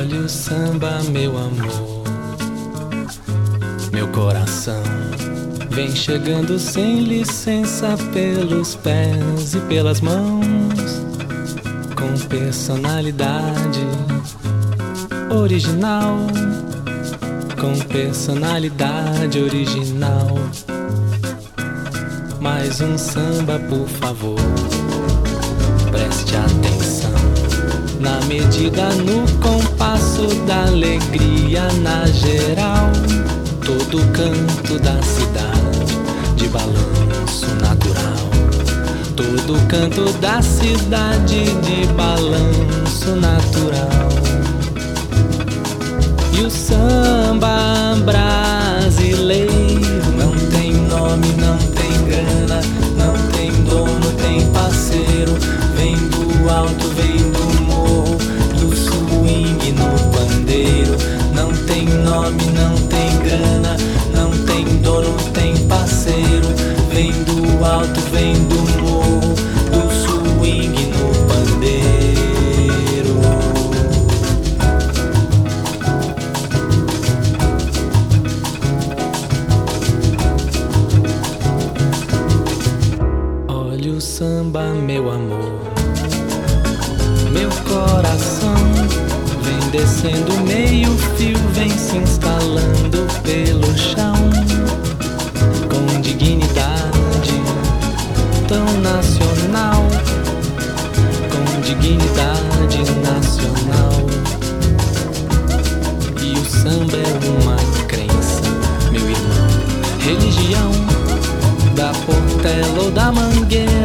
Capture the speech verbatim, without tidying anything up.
Olha o samba, meu amor, meu coração vem chegando sem licença pelos pés e pelas mãos, com personalidade original, com personalidade original. Mais um samba, por favor, preste atenção. Na medida, no compasso da alegria, na geral, todo canto da cidade de balanço natural, todo canto da cidade de balanço natural. E o samba brasileiro não tem nome, não tem grana, não tem dono, tem parceiro. Vem do alto, vem do morro, do swing no pandeiro. Não tem nome, não tem grana, não tem dono, tem parceiro. Vem do alto, vem do morro, do swing no pandeiro. Olha o samba, meu amor, meu coração vem descendo meio fio, vem se instalando pelo chão, com dignidade tão nacional, com dignidade nacional. E o samba é uma crença, meu irmão, religião da Portela ou da Mangueira,